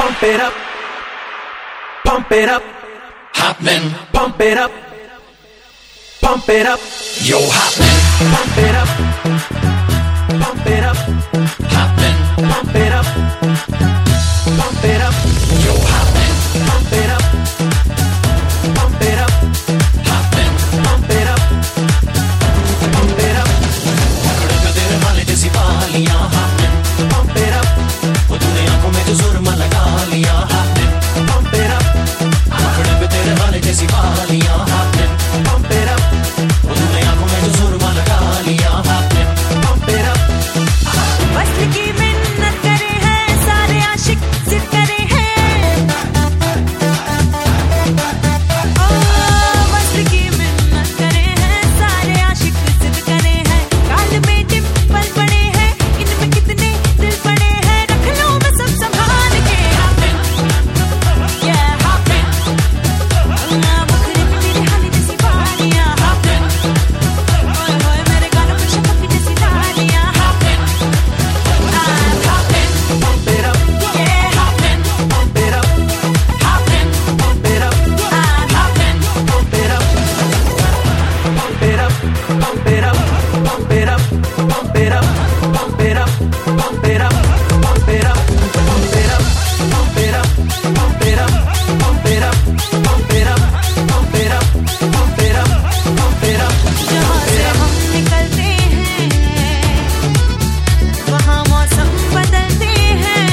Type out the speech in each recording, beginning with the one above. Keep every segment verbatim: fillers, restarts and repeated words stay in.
Pump it up, pump it up, happening. Pump it up, pump it up, yo happening. Pump it up, pump it up, happening. Pump it up, pump it up, yo happening. Pump it up, pump it up, happening. Pump it up, pump it up, पकड़ के तेरे वाले जैसी बालियां happening. pump it up, वो तूने आंखों में जो सुरमा लगा लिया happening. pump it up, पकड़ के तेरे वाले जैसी बालियां happening. pump it up, वो तूने आंखों में जो सुरमा लगा लिया happening. pump it up. वस्त्र की मिन्नत करे हैं सारे आशिक जिद करे हैं। ओ वस्त्र की मिन्नत करे हैं सारे आशिक जिद करे हैं। गाल में डिंपल पड़े हैं इनमें कितने दिल पड़े हैं। रख लो मैं सब संभाल के happen, yeah happen। मुखरे पे तेरे हाली जैसी बालियां happen। ओए होए मेरे गालों पे शफक जैसी डालियां happen। Pump it up, Yeah, happen, pump it up, happen, pump it up, I'm happen. pump it up, pump it up, pump it up, pump it up, pump it up, pump it up, pump it up, pump it up, pump it up, pump it up, pump it up, pump it up, pump it up, pump it up, pump it up, pump it up. जहाँ से हम निकलते हैं वहाँ मौसम बदलते हैं।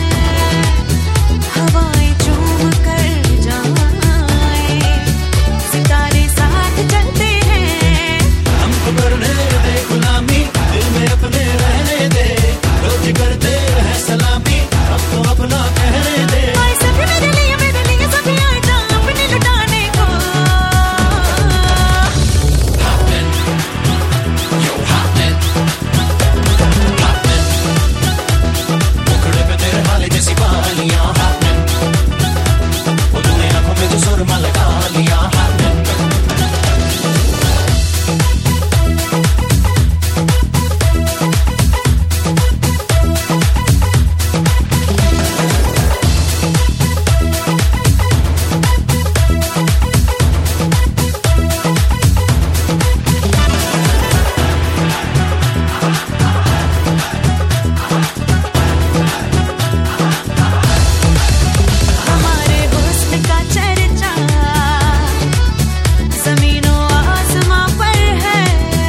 हवाएं चूम कर जाएं सितारे साथ चलते हैं। हमको करने दे गुलामी, दिल में अपने रहने दे। रोज करते हैं सलामी, अब तो अपना कहने दे। आए सभी मेरे लिए मेरे लिए सभी आए जा अपने लुटाने को। Happening, yo happening, happening. मुखड़े पे तेरे वाले जैसी बालियां happening. वो तूने आंखों में जो सुरमा लगा लिया happening. हमारे हुस्न का चर्चा ज़मीनों आसमां पर है।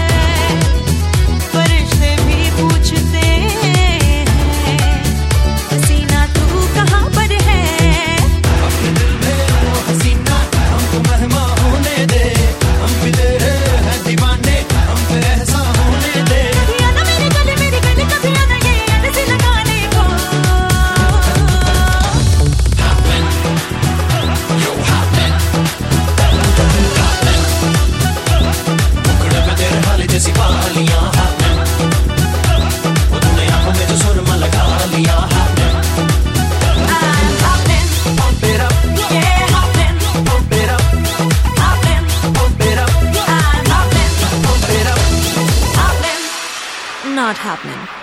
फरिश्ते भी पूछते हैं हसीना तू कहाँ पर है। अपने दिल में वो हसीना हमको मेहमा होने दे। हम भी तेरे हैं दीवाने, हम पे एहसान होने दे। कभी आना मेरे गले मेरे गले कभी आना ये ऐसे लगाने को। Happening, yo happening, happening. मुखड़े पे तेरे वाले जैसी बालियां happening. वो तूने आंखों में जो सुरमा लगा लिया happening. I'm happen, Pump it up, yeah happen, pump it up, happen, pump it up, I'm happen, pump it up. happen, not happening.